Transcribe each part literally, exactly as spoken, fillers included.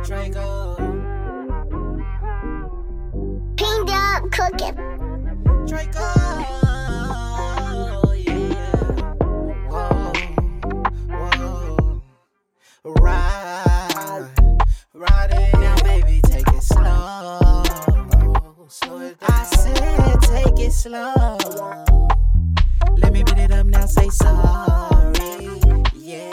Draco. Pinged up cooking. Draco. Yeah. Whoa. Whoa. Ride. Ride it. Now, baby, take it slow. Slow it down. I said, take it slow. Let me beat it up now, say sorry. Yeah.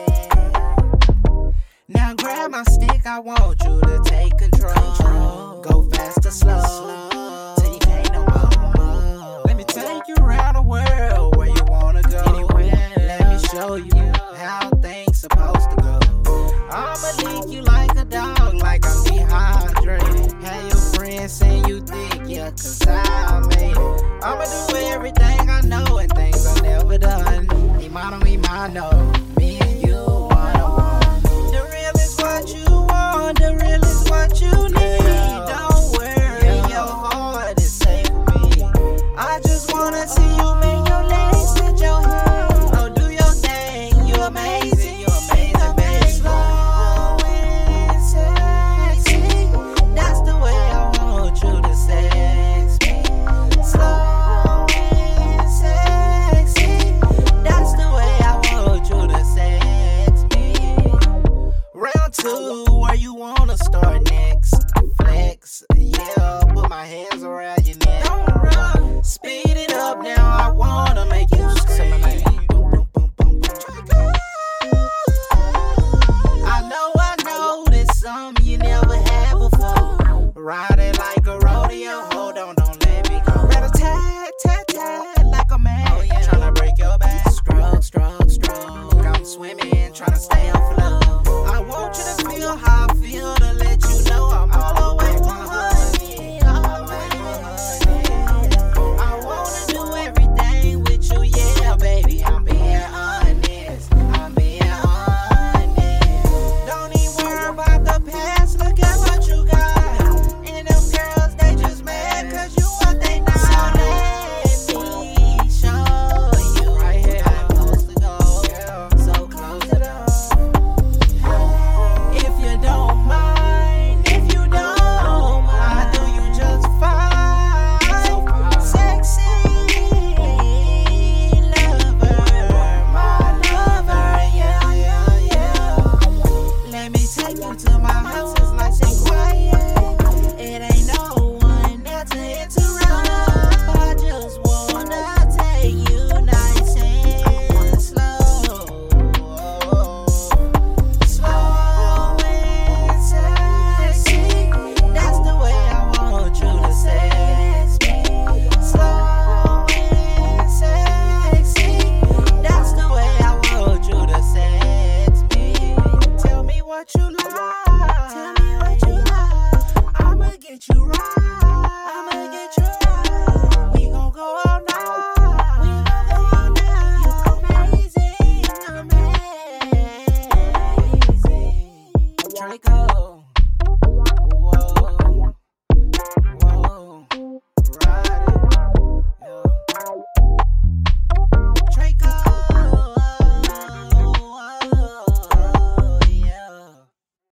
Now grab my stick, I want you to take control. Go fast or slow, till you can't no more. Let me take you around the world, where you wanna go. Anywhere, let me show you how things supposed to go. I'ma lick you like a dog, like I'm dehydrated. Have your friends say you thick, yeah, cause I made it. I'ma do everything I know and things I never done. Imano, Imano, me and you one on one. The real is what you want, the real is what you need. Don't worry, your heart is safe with me. I just wanna see you make your legs touch your head. Oh, do your thing, you amazing, you amazing, baby. Slow and sexy, that's the way I want you to sex me. Slow and sexy, that's the way I want you to sex me. Round two, where you wanna start next? Flex, yeah, put my hands around your neck. Don't run, speed it up now, I wanna make you scream. Boom, boom, boom, boom, boom. I know, I know, this something you never had before. Ride